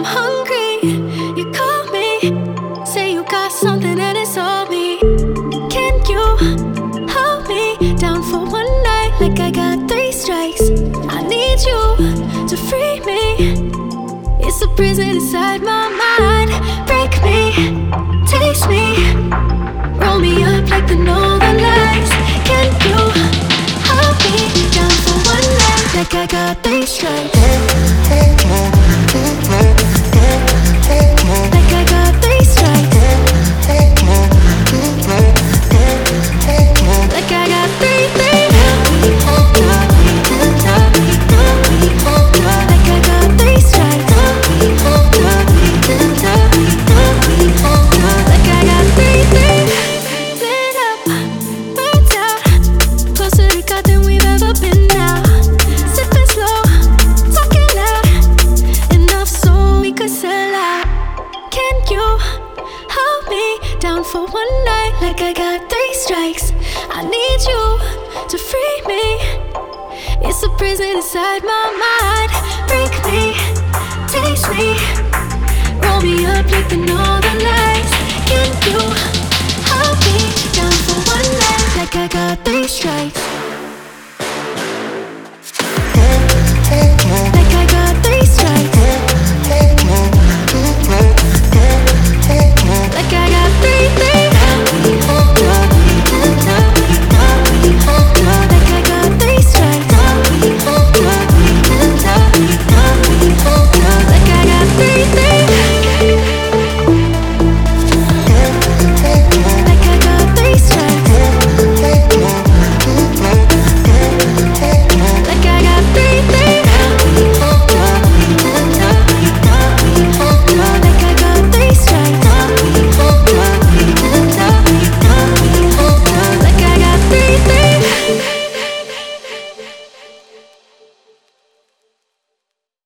I'm hungry. You call me, say you got something and it's all me. Can you hold me down for one night like I got 3 strikes? I need you to free me. It's a prison inside my mind. Break me, taste me, roll me up like the Northern Lights. Can you hold me down for one night like I got 3 strikes? Like I got 3 strikes. Like I got 3, 3. Like I got 3 strikes. Like I got 3, 3. Lit up, burnt out, closer to God than we've ever been now. Sipping slow, talking loud, enough so we could sell out. Can you hold me down for one night like I got 3 strikes? I need you to free me. It's a prison inside my mind. Break me, taste me, roll me up like the Northern Lights. Can you hold me down for one night like I got 3 strikes?